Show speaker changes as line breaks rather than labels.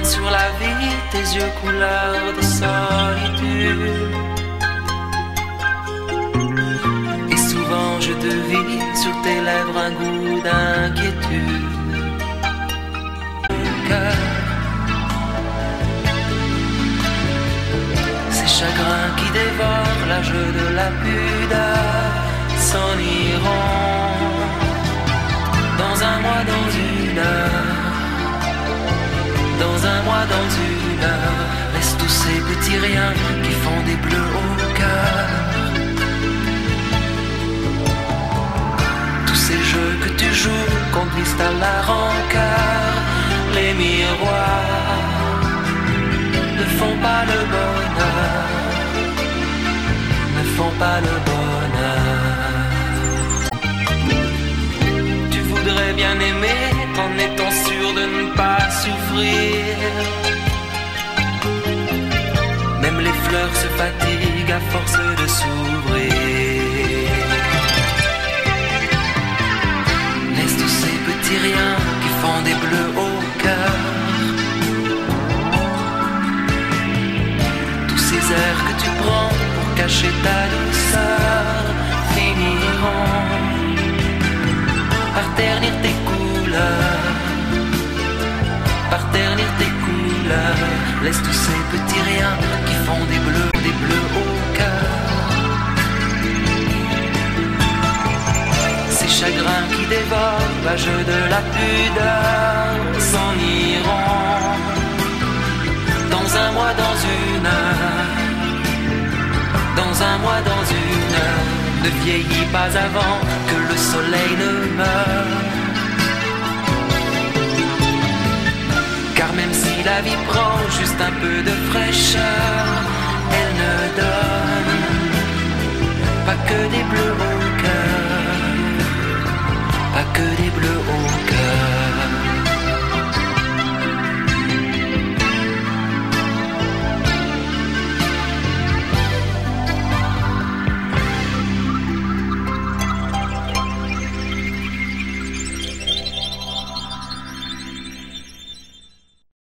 sur la vie, tes yeux couleur de solitude. Et souvent je devine sur tes lèvres un goût d'inquiétude. Cœur, ces chagrins qui dévorent l'âge de la pudeur s'en iront dans un mois, dans une heure. Dans un mois, dans une heure, laisse tous ces petits riens qui font des bleus au cœur. Tous ces jeux que tu joues conduisent à la rancœur. Les miroirs ne font pas le bonheur, ne font pas le bonheur. Tu voudrais bien aimer en étant sûr de ne pas souffrir. Même les fleurs se fatiguent à force de s'ouvrir. Laisse tous ces petits riens qui font des bleus au cœur. Tous ces airs que tu prends pour cacher ta douceur finiront par ternir tes couleurs, par ternir tes couleurs. Laisse tous ces petits riens qui font des bleus au cœur. Ces chagrins qui dévorent l'âge de la pudeur s'en iront dans un mois, dans une heure. Dans un mois, dans une heure. Ne vieillis pas avant que le soleil ne meure. Car même si la vie prend juste un peu de fraîcheur, elle ne donne pas que des bleus.